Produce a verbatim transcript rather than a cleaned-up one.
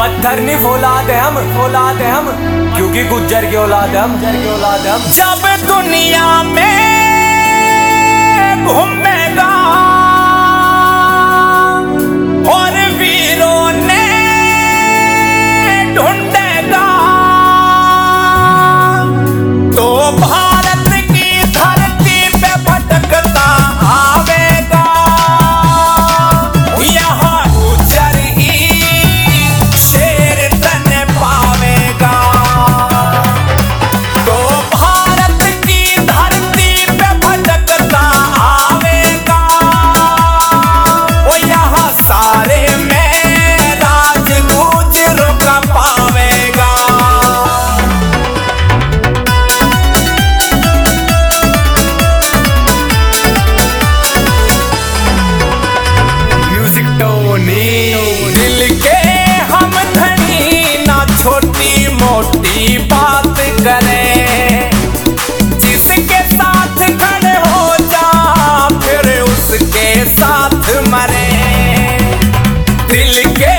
पत्थर नहीं फौलाद है हम, फौलाद है हम, क्योंकि गुज्जर की औलाद है हम, गुज्जर की औलाद है हम। जब दुनिया में घूमेगा और वीरों ने ढूंढेगा तो भारत की धरती पे भटकता आवेगा। यहाँ गुज्जर ही शेर तन पावेगा। तो भारत की धरती पे भटकता आवेगा। वो यहाँ सारे में राज गुज्जरों का पावेगा। म्यूजिक टोनी दिल के हम धनी ना छोटी मोटी बात करें। जिसके साथ खड़े हो जा फिर उसके साथ मरे। दिल के